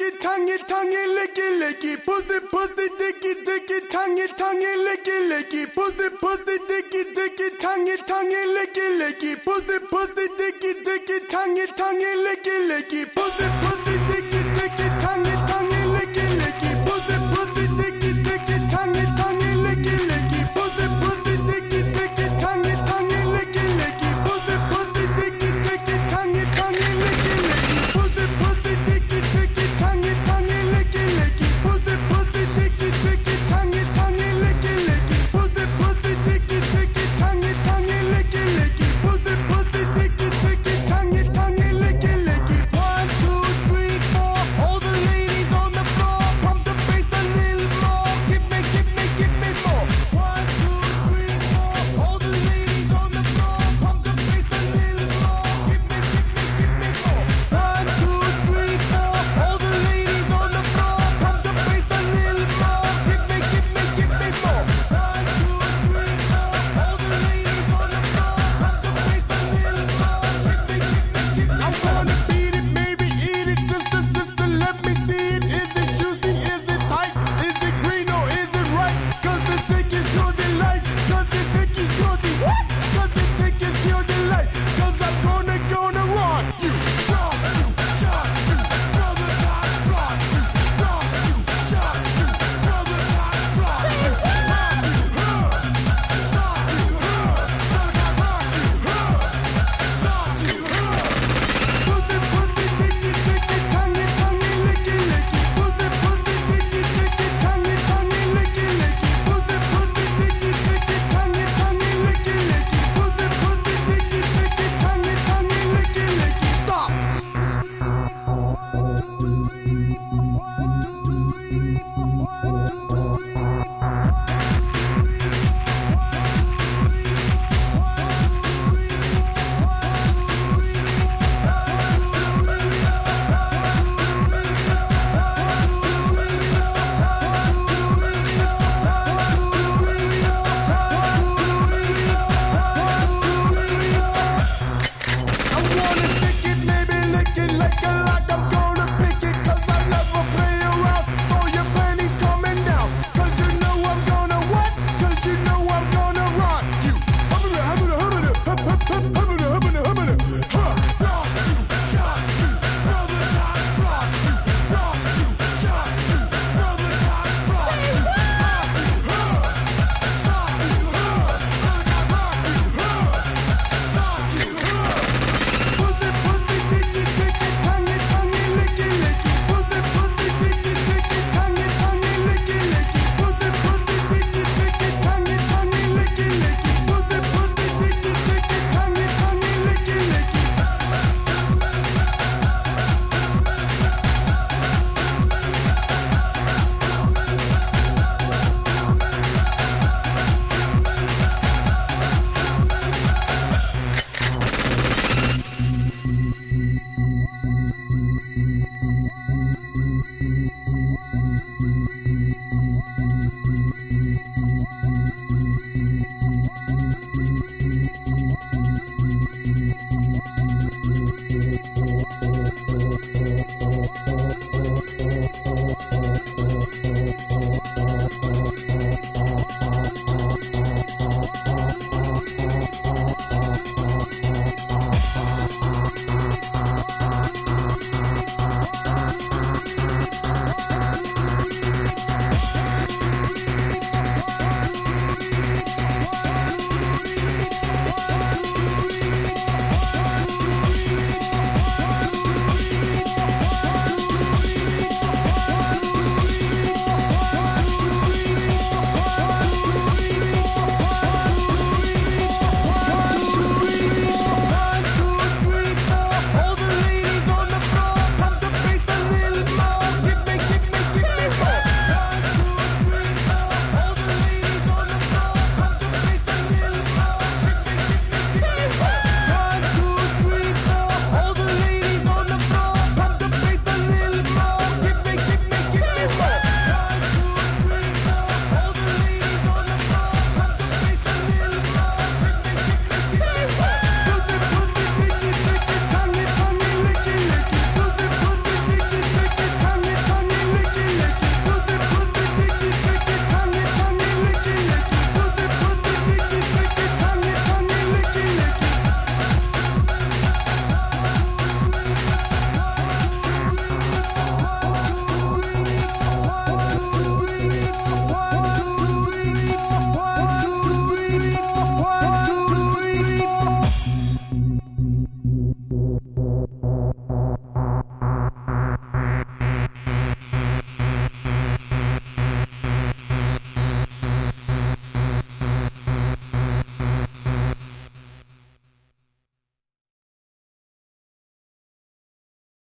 dicky, tonguey, tonguey, licky, licky, pussy, pussy, dicky, dicky, tonguey, tonguey, licky, licky, pussy, pussy, dicky, dicky, tonguey, tonguey, licky, licky, pussy, pussy, dicky, dicky, tonguey, tonguey, licky, licky, pussy, pussy, dicky, dicky, tonguey, tonguey, licky, licky, pussy, pussy, dicky, dicky, tonguey, tonguey, licky, licky, pussy, pussy, dicky, dicky, tonguey, tonguey, licky, licky, pussy, pussy, dicky, dicky, tonguey, tonguey, licky, licky, pussy, pussy, dicky, dicky, tonguey, tonguey, licky, licky, pussy, pussy, dicky, dicky, tonguey, tonguey, licky, licky, pussy, pussy, dicky, dicky, tonguey, tonguey, licky, licky, pussy, pussy, dicky, dicky, tonguey, tonguey, licky, licky. 1, 2, 3, 4, all the ladies on the floor, pump the bass a little more, give me more. 1, 2, 3, 4, all the ladies on the floor, pump the bass a little more, give me more. 1, 2, 3, 4, all the ladies on the floor, pump the bass a little more, give me more. 1, 2, 3, 4, all the ladies on the floor, pump the bass a little more, give me I wanna beat it, maybe eat it, sister, sister, let me see it. Is it juicy? Is it tight? Is it green or is it right? Cause the dick is pure delight. Cause the dick is pure delight. What? Cause the dick is pure delight. Cause I'm gonna rock you. Rock you, shock you, brother God, rock you. Rock you, shock you, brother God, rock you. Rock you, shock you, brother God, rock you. Shock you, pussy, pussy, dicky, dicky, tonguey, tonguey, licky, licky, pussy, pussy, dicky, dicky, tonguey, tonguey, licky, licky, pussy, pussy, dicky, dicky, tonguey, tonguey, licky, licky, pussy, pussy, dicky, dicky, tonguey, tonguey, licky, licky. Stop. I wanna stick it, maybe lick it like a